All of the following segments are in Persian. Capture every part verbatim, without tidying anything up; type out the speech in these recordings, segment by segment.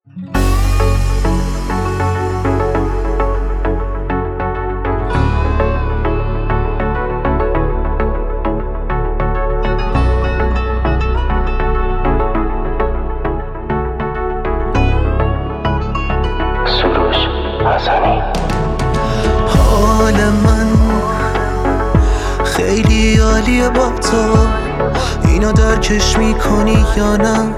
حال من خیلی عالیه با تو، اینو درکش میکنی یا نه؟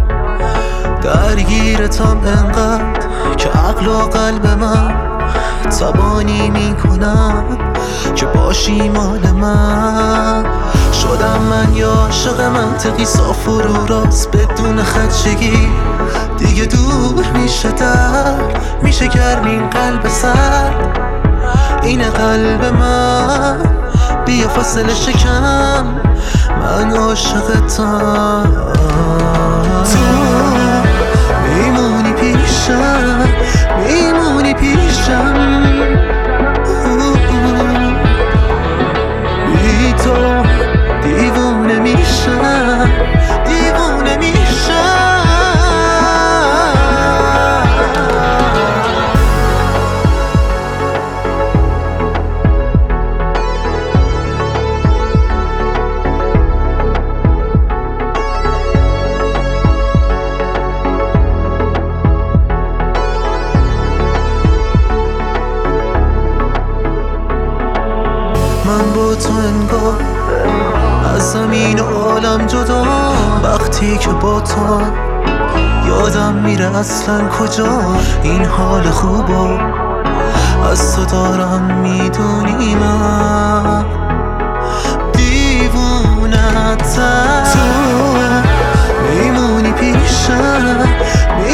درگیرتم انقدر که عقل و قلب من تبانی میکنم که باشی مال من. شدم من یا عاشق منطقی صاف و رو راست بدون خدشگی، دیگه دور میشه در میشه گرم این قلب سرد. اینه قلب من بیا فاصله شکم، من عاشقتم. تو میمونی پیشم میمونی پیشم، بی تو دیوونه میشم دیوونه میشم. من با تو انگار از زمین و عالم جدا، وقتی که با تو یادم میره اصلا کجا این حال خوبو از تو دارم. میدونی من دیوونتم، تو میمونی پیشم